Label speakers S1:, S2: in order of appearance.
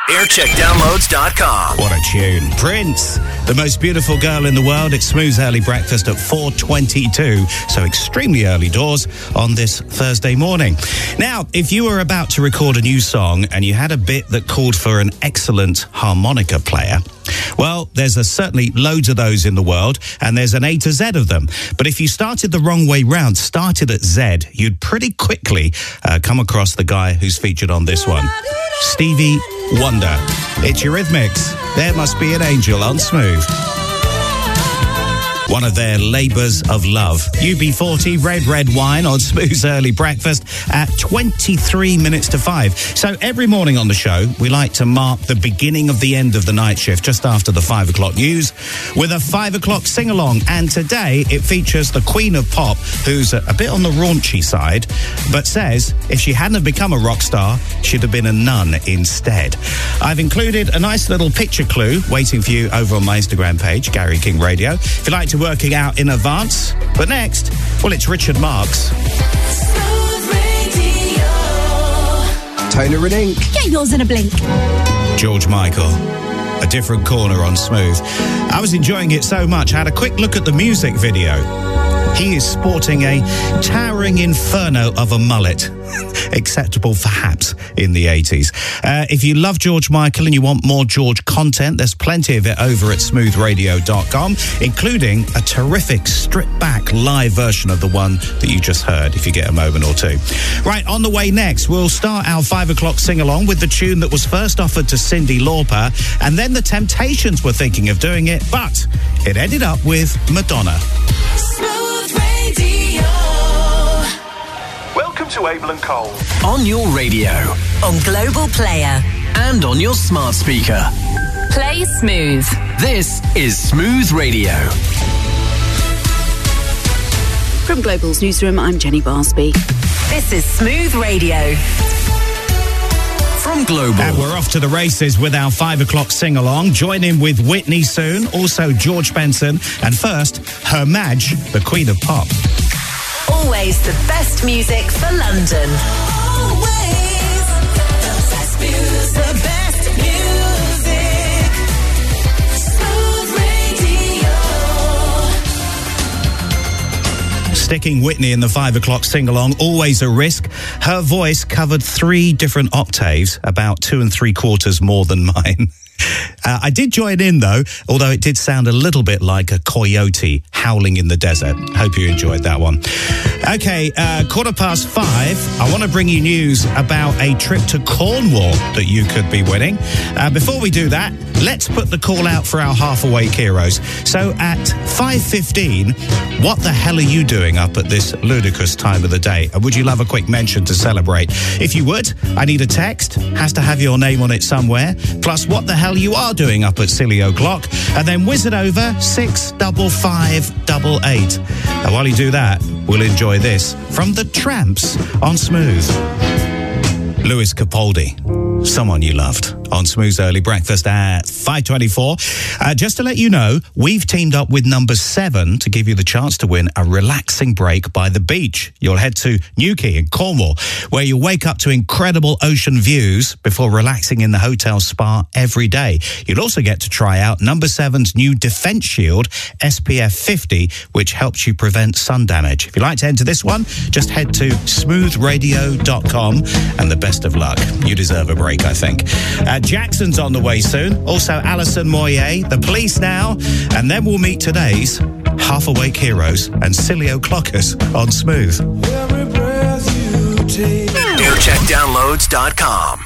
S1: Aircheckdownloads.com.
S2: What a tune. Prince, the most beautiful girl in the world. It's Smooth Early Breakfast at 4:22, so extremely early doors on this Thursday morning. Now, if you were about to record a new song and you had a bit that called for an excellent harmonica player, well, there's certainly loads of those in the world, and there's an A to Z of them. But if you started the wrong way round, started at Z, you'd pretty quickly come across the guy who's featured on this one, Stevie Wonder. It's Eurythmics. There Must Be an Angel on Smooth. One of their labours of love. UB40, Red Wine on Smooth's Early Breakfast at 23 minutes to 5. So every morning on the show, we like to mark the beginning of the end of the night shift just after the 5 o'clock news with a 5 o'clock sing-along. And today it features the Queen of Pop, who's a bit on the raunchy side, but says if she hadn't have become a rock star, she'd have been a nun instead. I've included a nice little picture clue waiting for you over on my Instagram page, Gary King Radio. If you like to work it out in advance. But next, well, it's Richard Marx.
S3: Toner and ink.
S4: Get yours in a blink.
S2: George Michael. A different corner on Smooth. I was enjoying it so much, I had a quick look at the music video. He is sporting a towering inferno of a mullet. Acceptable, perhaps, in the 80s. If you love George Michael and you want more George content, there's plenty of it over at smoothradio.com, including a terrific stripped-back live version of the one that you just heard, if you get a moment or two. Right, on the way next, we'll start our 5 o'clock sing-along with the tune that was first offered to Cyndi Lauper, and then the Temptations were thinking of doing it, but it ended up with Madonna.
S1: Welcome to Abel & Cole.
S5: On your radio.
S6: On Global Player.
S5: And on your smart speaker.
S6: Play Smooth.
S5: This is Smooth Radio.
S7: From Global's newsroom, I'm Jenny Barsby.
S6: This is Smooth Radio.
S5: From Global.
S2: And we're off to the races with our 5 o'clock sing-along. Join in with Whitney soon, also George Benson, and first, Her Madge, the Queen of Pop.
S6: Always the best music for London.
S8: Always the best music. The best music. Smooth Radio.
S2: Sticking Whitney in the 5 o'clock sing-along, always a risk. Her voice covered 3 different octaves, about 2 3/4 more than mine. I did join in, though, although it did sound a little bit like a coyote howling in the desert. Hope you enjoyed that one. Okay, 5:15. I want to bring you news about a trip to Cornwall that you could be winning. Before we do that, let's put the call out for our half-awake heroes. So at 5:15, what the hell are you doing up at this ludicrous time of the day? And would you love a quick mention to celebrate? If you would, I need a text. Has to have your name on it somewhere. Plus, what the hell you are doing up at silly o'clock, and then whiz it over 65588. And while you do that, we'll enjoy this from the Tramps on Smooth. Lewis Capaldi, Someone You Loved, on Smooth's Early Breakfast at 5:24. Just to let you know, we've teamed up with Number 7 to give you the chance to win a relaxing break by the beach. You'll head to Newquay in Cornwall, where you'll wake up to incredible ocean views before relaxing in the hotel spa every day. You'll also get to try out Number 7's new Defence Shield SPF 50, which helps you prevent sun damage. If you'd like to enter this one, just head to smoothradio.com, and the best of luck. You deserve a break, I think. Jackson's on the way soon. Also, Alison Moyet, The Police now. And then we'll meet today's half-awake heroes and silly o'clockers on Smooth.
S1: Aircheckdownloads.com.